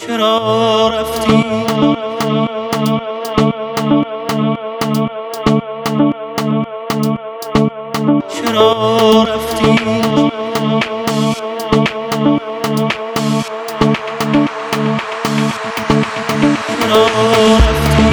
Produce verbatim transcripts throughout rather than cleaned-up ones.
چرا رفتی؟ چرا رفتی؟ چرا رفتی؟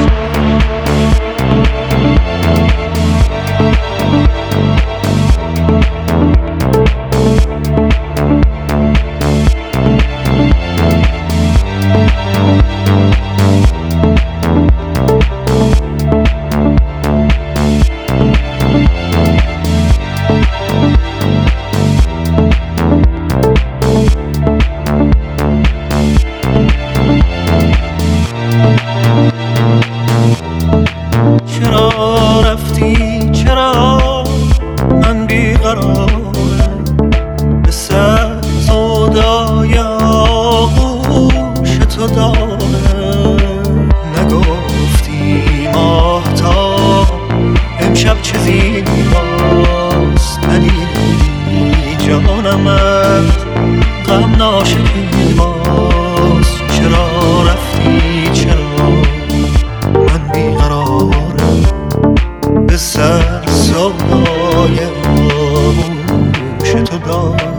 چرا رفتی؟ چرا من بیقرارم به سر سودای آغوش تو دارم. نگفتی ماهتاب امشب چه زیباست، ندیدی جانمت غم ناشکیباست. چرا رفتی؟ چرا من بیقرارم به سر سودای آغوش تو دارم.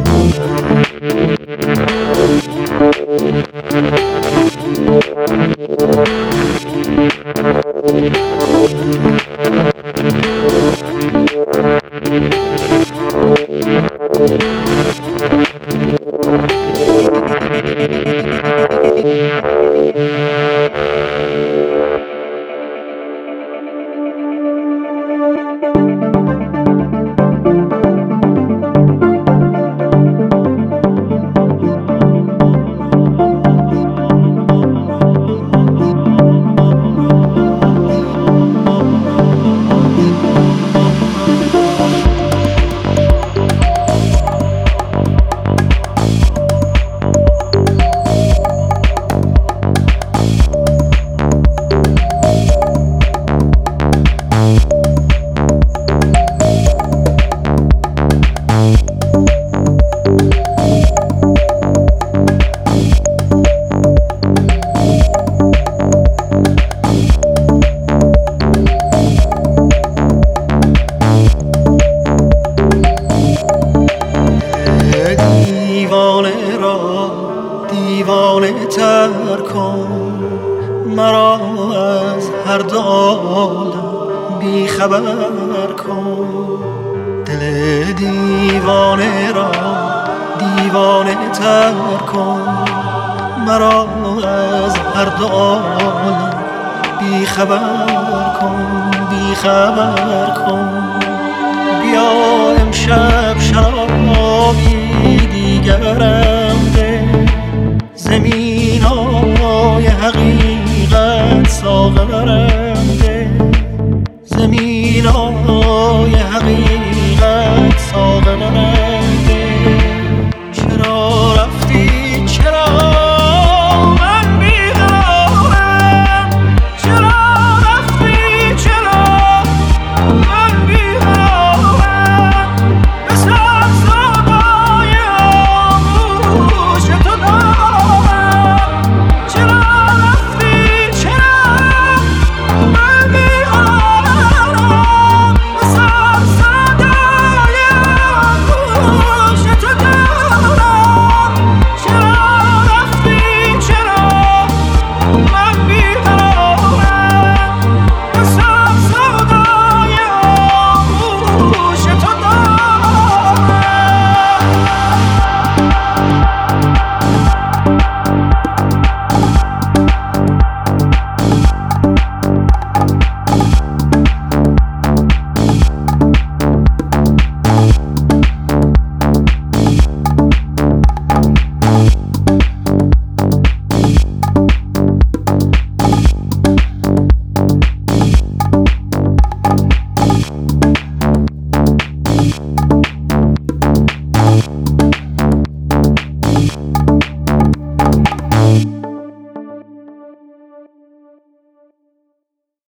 دیوانه را دیوانه تر کن، مرا از هر دو عالم بی خبر کن. دل دیوانه را دیوانه تر کن، مرا از هر دو عالم بی خبر کن، بی خبر کن. بیا امشب شرابی دیگرم